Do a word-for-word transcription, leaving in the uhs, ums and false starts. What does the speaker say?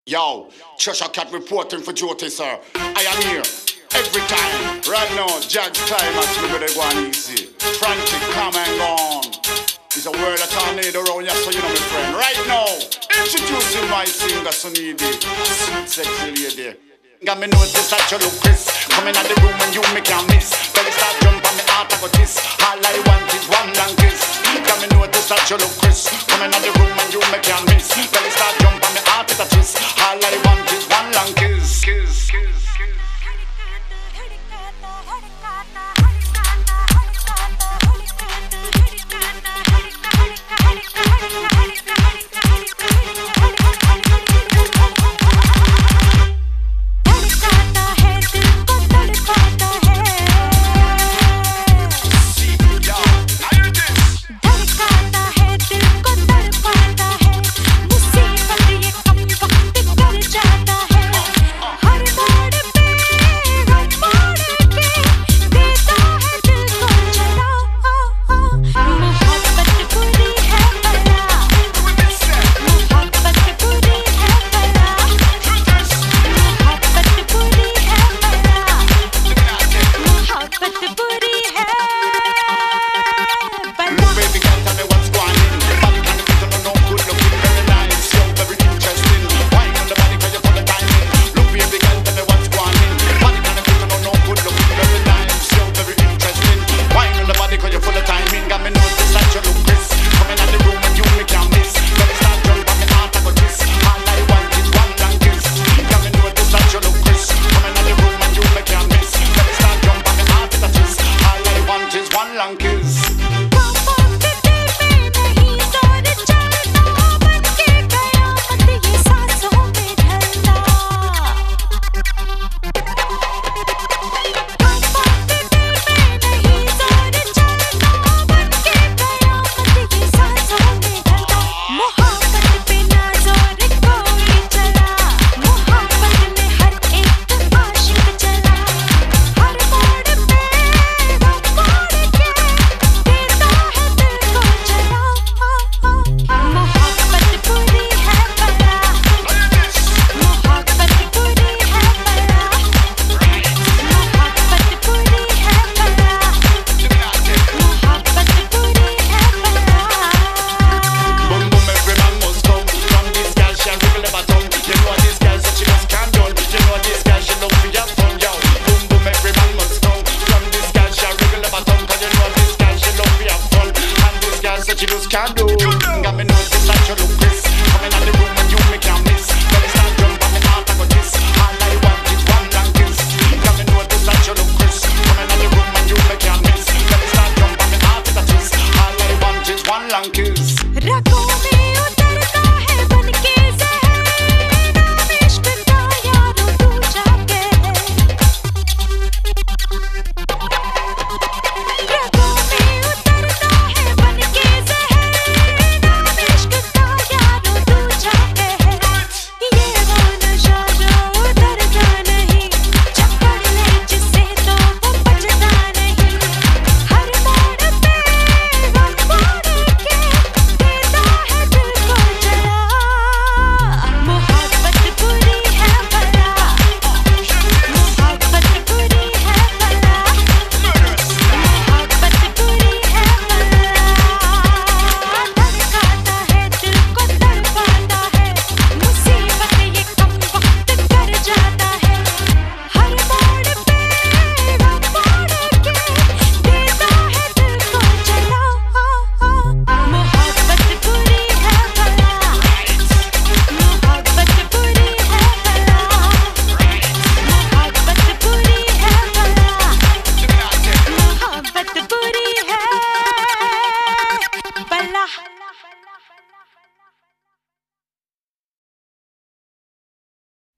Yo, Cheshire Cat reporting for duty, sir. I am here every time. Right now, Jags time as we better go on easy. Frantic, come and gone. It's a world of tornado around here, so you know my friend. Right now, introducing my singer, Sunidi. Sweet, sexy lady. Got me notice that you look crisp. Coming out the room and you make a miss. Belly start jump on me heart, I got this. All I want is one long kiss. Got me notice that you look crisp. Coming out the room and you make a miss. Belly start jump on me heart, it's a twist.